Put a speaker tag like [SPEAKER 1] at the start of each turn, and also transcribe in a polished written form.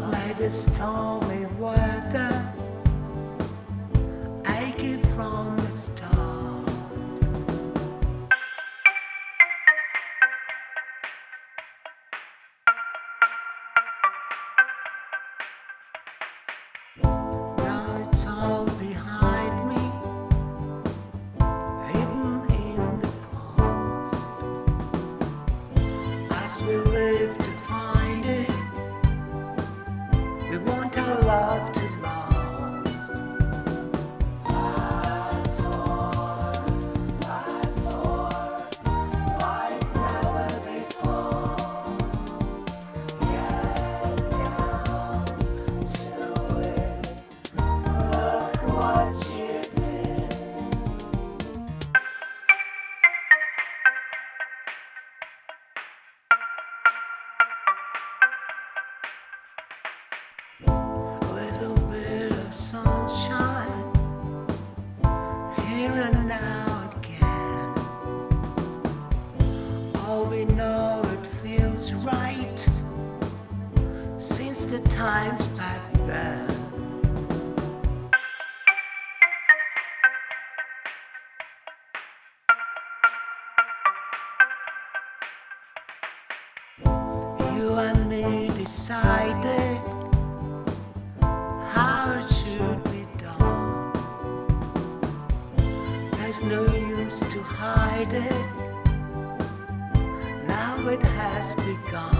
[SPEAKER 1] made a stormy weather, aching from the start. Now it's all behind me, hidden in the past. As we live to find it, we want our love to last. Like never before. Get down to it. Look what you did. Little bit of sunshine, here and now again. All we know, it feels right since the times back then. You and me decided how it should be done. There's no use to hide it. Now it has begun.